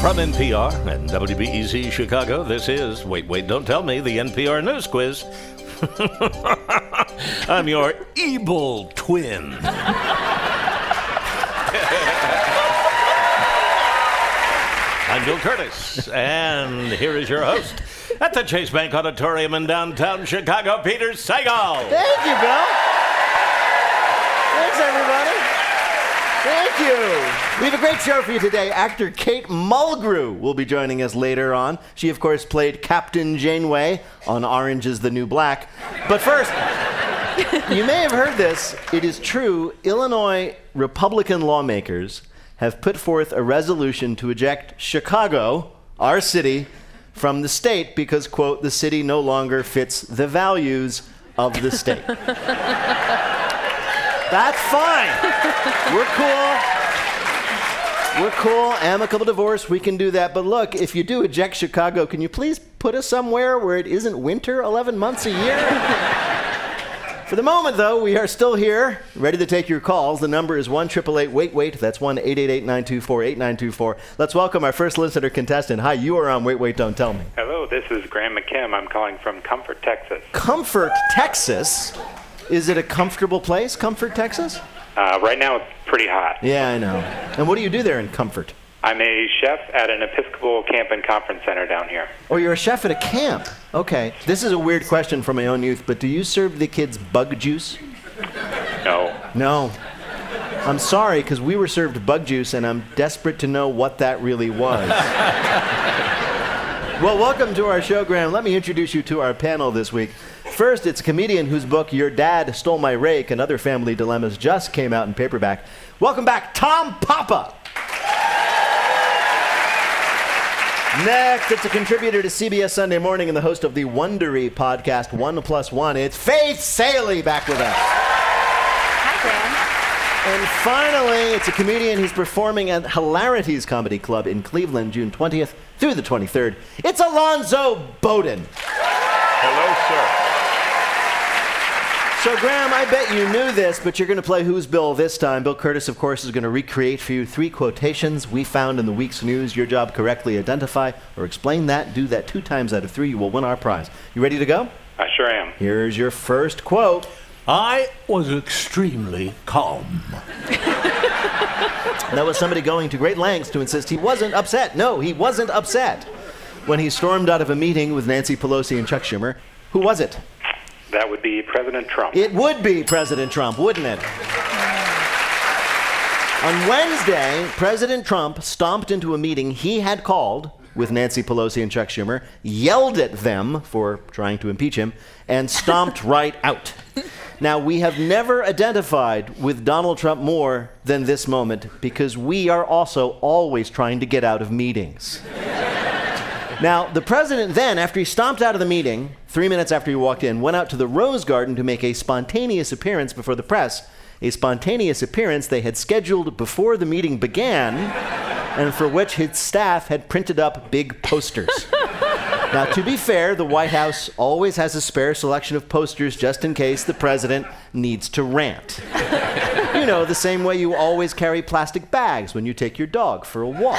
From NPR and WBEZ Chicago, this is Wait, Don't Tell Me, the NPR News Quiz. I'm your evil twin. I'm Bill Curtis, and here is your host at the Chase Bank Auditorium in downtown Chicago, Peter Sagal. Thank you, Bill. Thanks, everybody. Thank you. We have a great show for you today. Actor Kate Mulgrew will be joining us later on. She, of course, played Captain Janeway on Orange is the New Black. But first, you may have heard this. It is true, Illinois Republican lawmakers have put forth a resolution to eject Chicago, our city, from the state because, quote, the city no longer fits the values of the state. That's fine. We're cool. Amicable divorce, we can do that. But look, if you do eject Chicago, can you please put us somewhere where it isn't winter 11 months a year? For the moment, though, we are still here, ready to take your calls. The number is 1-888-WAIT-WAIT. That's 1-888-924-8924. Let's welcome our first listener contestant. Hi, you are on Wait, Don't Tell Me. Hello, this is Graham McKim. I'm calling from Comfort, Texas. Comfort, Texas? Is it a comfortable place, Comfort, Texas? Right now, it's pretty hot. Yeah, I know. And what do you do there in Comfort? I'm a chef at an Episcopal camp and conference center down here. Oh, you're a chef at a camp. Okay. This is a weird question from my own youth, but do you serve the kids bug juice? No. No. I'm sorry, because we were served bug juice, and I'm desperate to know what that really was. Well, welcome to our show, Graham. Let me introduce you to our panel this week. First, it's a comedian whose book, Your Dad Stole My Rake and Other Family Dilemmas, just came out in paperback. Welcome back, Tom Papa. Next, it's a contributor to CBS Sunday Morning and the host of the Wondery podcast, 1+1. It's Faith Salie back with us. Hi, Graham. And finally, it's a comedian who's performing at Hilarities Comedy Club in Cleveland, June 20th through the 23rd. It's Alonzo Bowden. Hello, sir. So, Graham, I bet you knew this, but you're going to play Who's Bill this time. Bill Curtis, of course, is going to recreate for you 3 quotations we found in the week's news. Your job, correctly identify or explain that. Do that 2 times out of 3. You will win our prize. You ready to go? I sure am. Here's your first quote. I was extremely calm. That was somebody going to great lengths to insist he wasn't upset. No, he wasn't upset when he stormed out of a meeting with Nancy Pelosi and Chuck Schumer. Who was it? That would be President Trump. It would be President Trump, wouldn't it? On Wednesday, President Trump stomped into a meeting he had called with Nancy Pelosi and Chuck Schumer, yelled at them for trying to impeach him, and stomped right out. Now, we have never identified with Donald Trump more than this moment because we are also always trying to get out of meetings. Now, the president then, after he stomped out of the meeting, 3 minutes after he walked in, went out to the Rose Garden to make a spontaneous appearance before the press, a spontaneous appearance they had scheduled before the meeting began, and for which his staff had printed up big posters. Now, to be fair, the White House always has a spare selection of posters just in case the president needs to rant. You know, the same way you always carry plastic bags when you take your dog for a walk.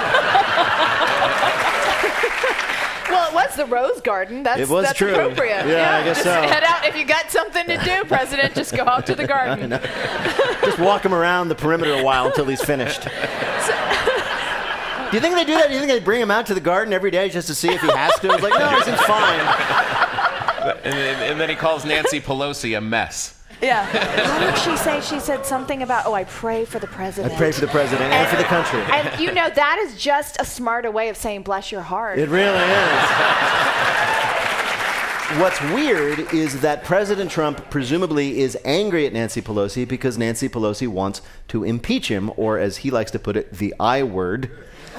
Well, it was the Rose Garden. It was that's true. Appropriate. Yeah, I guess just so. Head out if you got something to do, President. Just go out to the garden. Just walk him around the perimeter a while until he's finished. Do you think they do that? Do you think they bring him out to the garden every day just to see if he has to? It's like, no, he seems fine. And then he calls Nancy Pelosi a mess. Yeah. What did she say? She said something about, I pray for the president. I pray for the president and for the country. And you know, that is just a smarter way of saying bless your heart. It really is. What's weird is that President Trump presumably is angry at Nancy Pelosi because Nancy Pelosi wants to impeach him, or as he likes to put it, the I word.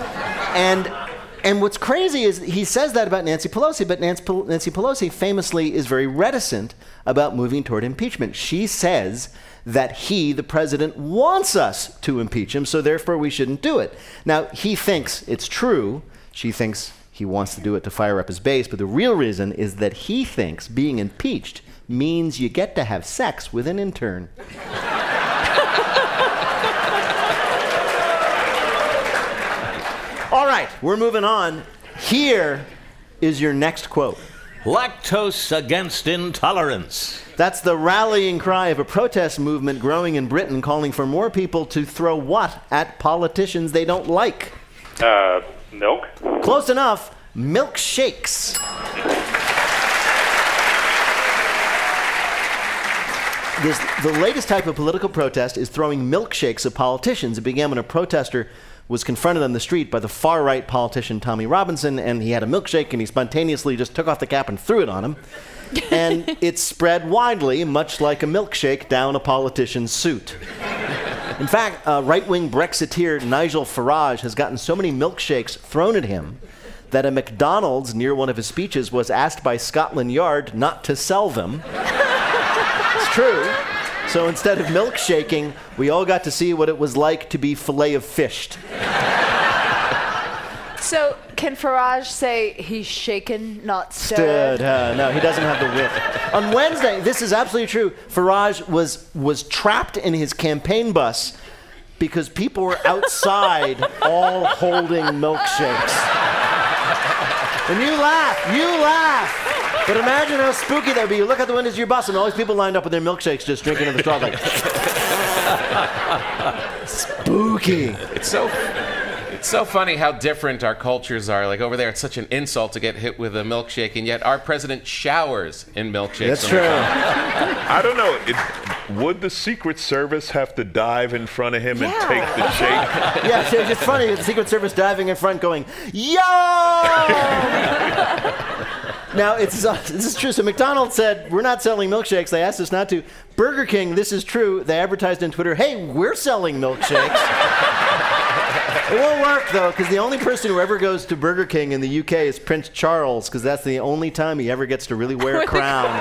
And what's crazy is he says that about Nancy Pelosi, but Nancy Pelosi famously is very reticent about moving toward impeachment. She says that he, the president, wants us to impeach him, so therefore we shouldn't do it. Now, he thinks it's true. She thinks he wants to do it to fire up his base, but the real reason is that he thinks being impeached means you get to have sex with an intern. All right. we're moving on. Here is your next quote. Lactose against intolerance. That's the rallying cry of a protest movement growing in Britain calling for more people to throw what at politicians they don't like? Milk? Close enough. Milkshakes. The latest type of political protest is throwing milkshakes at politicians. It began when a protester was confronted on the street by the far-right politician Tommy Robinson, and he had a milkshake, and he spontaneously just took off the cap and threw it on him. And it spread widely, much like a milkshake down a politician's suit. In fact, right-wing Brexiteer Nigel Farage has gotten so many milkshakes thrown at him that a McDonald's near one of his speeches was asked by Scotland Yard not to sell them. It's true. So instead of milkshaking, we all got to see what it was like to be filet-of-fished. So, can Farage say he's shaken, not stirred? No, he doesn't have the wit. On Wednesday, this is absolutely true, Farage was trapped in his campaign bus because people were outside all holding milkshakes. And you laugh. But imagine how spooky that would be. You look out the windows of your bus and all these people lined up with their milkshakes just drinking in the straw like... Spooky. It's so funny how different our cultures are. Like over there, it's such an insult to get hit with a milkshake, and yet our president showers in milkshakes. That's true. I don't know. Would the Secret Service have to dive in front of him and take the shake? Yeah, it's just funny. The Secret Service diving in front going, yo! Now, this is true. So McDonald's said, we're not selling milkshakes. They asked us not to. Burger King, this is true. They advertised on Twitter, hey, we're selling milkshakes. It won't work, though, because the only person who ever goes to Burger King in the UK is Prince Charles, because that's the only time he ever gets to really wear a crown.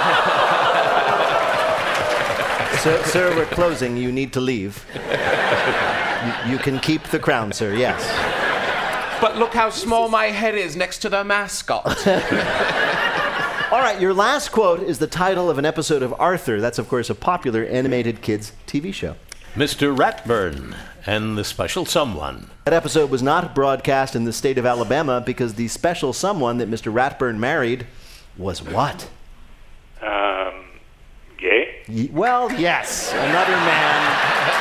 Sir, we're closing. You need to leave. You can keep the crown, sir, yes. But look how small my head is next to the mascot. All right, your last quote is the title of an episode of Arthur. That's, of course, a popular animated kids TV show. Mr. Ratburn and the Special Someone. That episode was not broadcast in the state of Alabama because the special someone that Mr. Ratburn married was what? Gay? Well, yes, another man.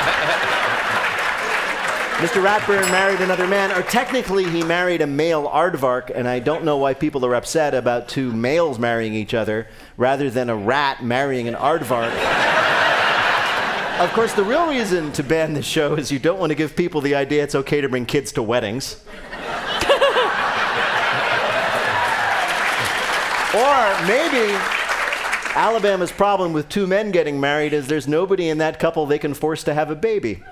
Mr. Ratburn married another man, or technically he married a male aardvark, and I don't know why people are upset about two males marrying each other rather than a rat marrying an aardvark. Of course, the real reason to ban this show is you don't want to give people the idea it's okay to bring kids to weddings. Or maybe Alabama's problem with two men getting married is there's nobody in that couple they can force to have a baby.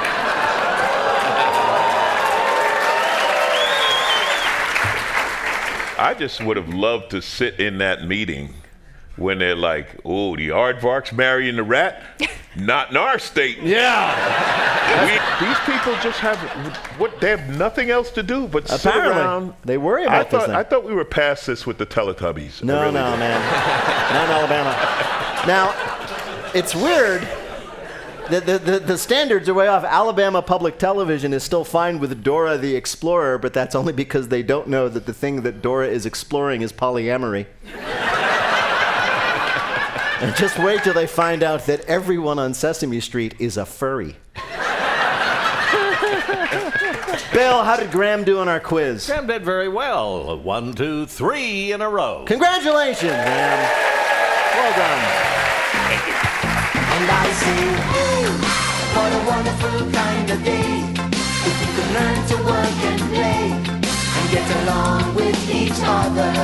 I just would have loved to sit in that meeting when they're like, oh, the aardvark's marrying the rat? Not in our state. Yeah. These people just they have nothing else to do but sit Apparently, around. they worry about this thing. I thought we were past this with the Teletubbies. No, man. Not in Alabama. Now, it's weird. The standards are way off. Alabama Public Television is still fine with Dora the Explorer, but that's only because they don't know that the thing that Dora is exploring is polyamory. And just wait till they find out that everyone on Sesame Street is a furry. Bill, how did Graham do on our quiz? Graham did very well. 1, 2, 3 in a row. Congratulations, Graham. Well done. And I say, hey, what a wonderful kind of day. If you can learn to work and play and get along with each other.